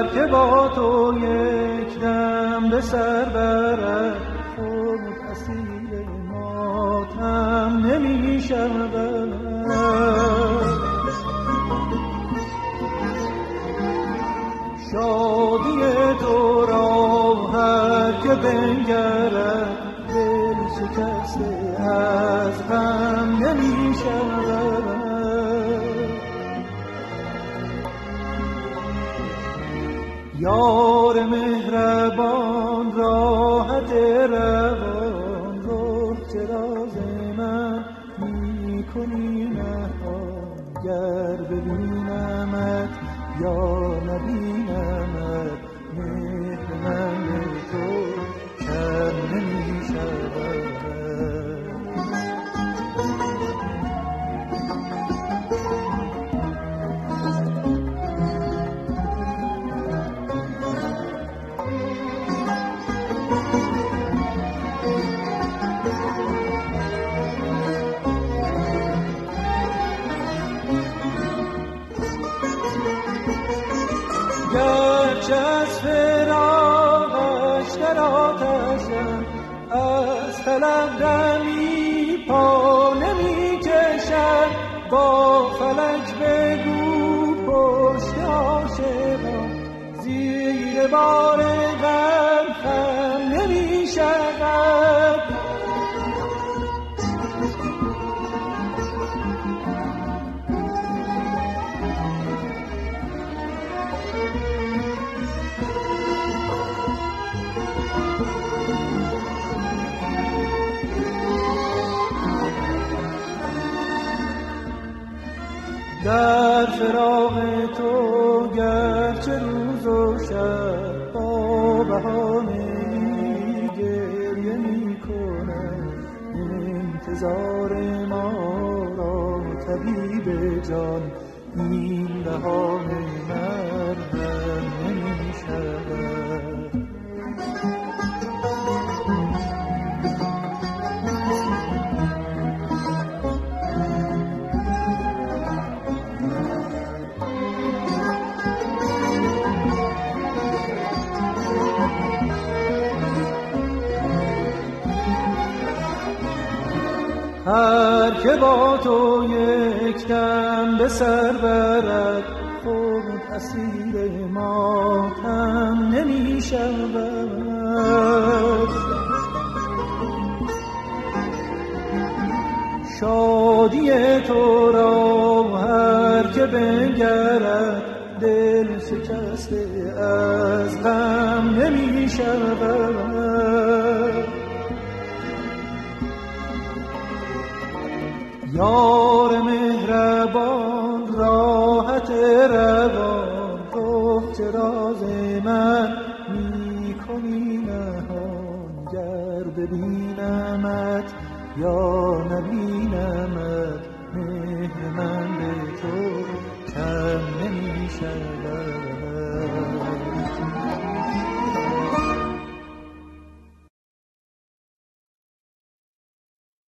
که با تو یک دم به سر برد خود اسیر ماتم نمی شود. شادی تو را هر که بنگرد دل شکسته از غم نمی شود. یار مهربان راحت روان رو چرا ز من می کنی نهان، گر ببینمت یا نبینمت مهر من به تو کم نمی شود. گرچه از فراقش در آتشم از طلب دمی پا نمی کشم، با فلک بگو پشت عاشقان زیر بار غم خم نمی شود. در فراق تو گرچه روز و شب با بهانه‌ای گریه می کنم، انتظار ما را طبیب جان این بهانه مرهم نمی شود. هر که با تو یک دم به سر برد خود اسیر ماتم نمی شود. شادی تو را هر که بنگرد دل شکسته از غم نمی شود. یار مهربان راحت روان گفت چرا ز من می کنی نهان، گر ببینمت یا نبینمت مهر من به تو کم نمی شود.